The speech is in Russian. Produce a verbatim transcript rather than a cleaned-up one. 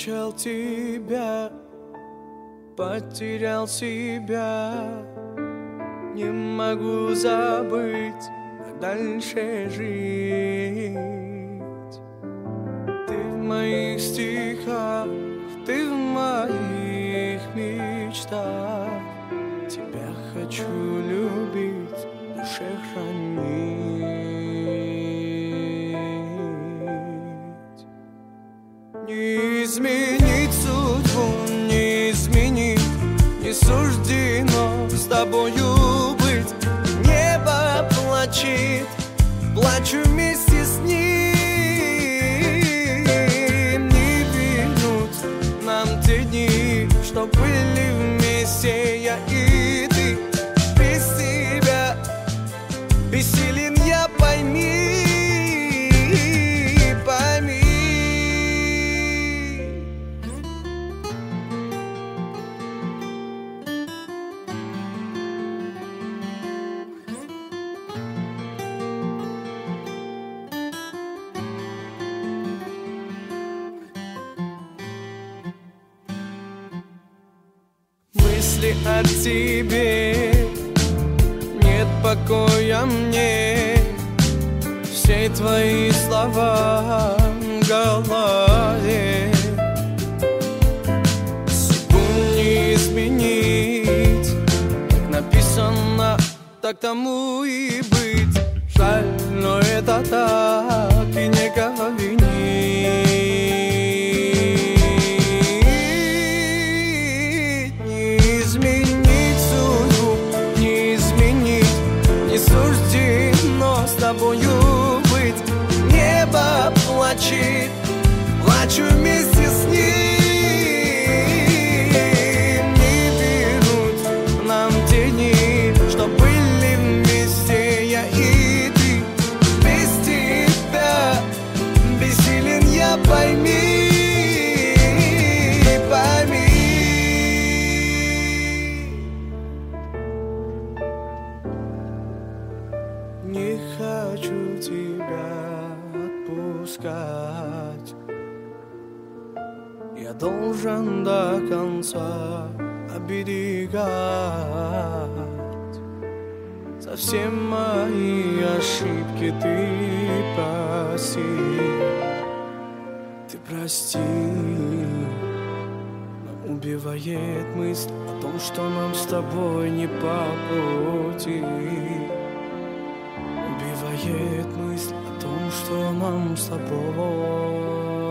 встречал тебя, потерял себя. Не могу забыть, как дальше жить. Ты в моих стихах, ты в моих мечтах. Тебя хочу любить, в душе хранить. Не изменить судьбу, не изменить, не суждено с тобою быть. Небо плачет, плачу вместе с ним. Не вернуть нам те дни, что были вместе я и ты. Без тебя бессилен я, пойми, пойми. Мысли о тебе, нет покоя мне. Все твои слова в голове. Судьбу не изменить, как написано, так тому и быть. Жаль, но это так, и некого винить. Не изменить судьбу, не изменить, не суждено с тобою быть. Небо плачет, плачу вместе с ним. Не вернуть нам те дни, что были вместе я и ты. Без тебя бессилен я, пойми, пойми. Не хочу тебя отпускать. Я должен до конца оберегать. За все мои ошибки ты прости, ты прости. Но убивает мысль о том, что нам с тобой не по пути. Убивает мысль о том, что нам с тобой